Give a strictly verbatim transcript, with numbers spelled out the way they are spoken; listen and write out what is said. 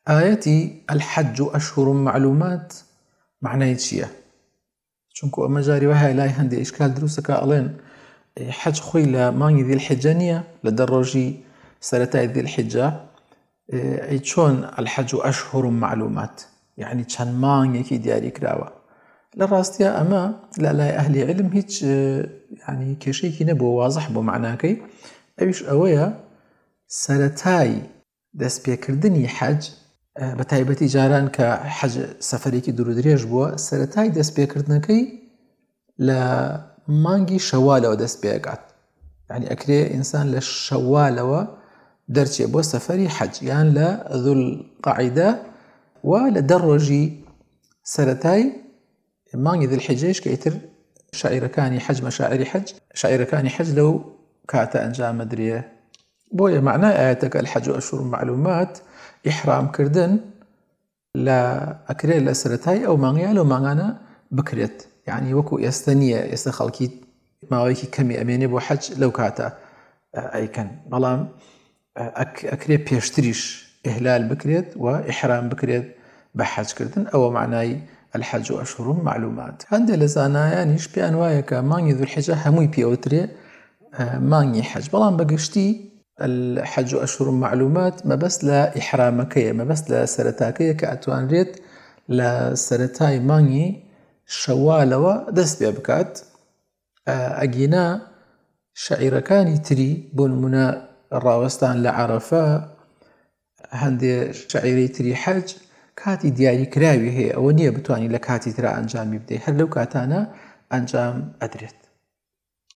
ئاەتی الحەج أشهر معلومات معنای چییە؟ چونکو ئەمە جاری وایە لای هەندێک ئیشکال دروستەکە ئەڵێن حەج خۆی لە مانگی ذیلحیجە نییە، لە دە ڕۆژی سەرەتای ذیلحیجە، ئەی چۆن الحەج أشهر معلومات، یعنی چەند مانگێکی دیاری کراوە. لە ڕاستیە ئەمە لە لای ئەهلی عیلم هیچ ینی کێشەیەکی نەبووە، وازح بوو معناکەی، ئەویش ئەوەیە سەرەتای دەستپێکردنی حەج، بە تایبەتی جاران کە حەج سەفەرێکی دوور و درێژ بووە، سەرەتای دەستپێکردنەکەی لە مانگی شەوالەوە دەست پێەکات، یعنی ئەکرێ ئینسان لە شەوالەوە دەرچێ بۆ سەفەری حەج یان لە ذولقەعیدە و لە دە ڕۆژی سەرەتای مانگی ذیلحیجەیش کە ئیتر شاعیرەکانی حەج مەشاعیری حەج شاعیرەکانی حەج لەو کاتە ئەنجامەدرێ. بۆیە معنای ئاەتەکە الحەج أشهر معلومات ئیحرامکردن لە ئەکرێ لە سەرەتای ئەو مانگیان لەو مانگانە بکرێت، یعنی وەکو ئێستا نییە، ئێستا خەڵکی ماوەیەکی کەمی ئەمێنێ بۆ حەج لەو کاتە ئەیکەن، بەڵام ئەکرێ پێشتریش ئیهلال بکرێت و ئیحرام بکرێت بە حەجکردن. ئەوە معنای الحەج أشهر معلومات. هەندێک لە زانایانیش پێیان وایە کە مانگی ذوالحیجە هەمووی پێوترێ مانگی حەج، بەڵام بەگشتی الحەج أشهر معلومات مەبەست لە ئیحرامەکەیە، مەبەست لە سەرەتاکەیە کە ئەتوانرێت لە سەرەتای مانگی شەوالەوە دەست پێ بکات. ئەگینا شاعیرەکانی تری بۆ نمونە ڕاوەستان لە عەرەفە، هەندێک شاعیرەی تری حەج کاتی دیاریکراوی هەیە، ئەوە نییە بتوانانی لە کاتی ترا ئەنجامی بدەیت، هەر لەو کاتانە ئەنجام ئەدرێت.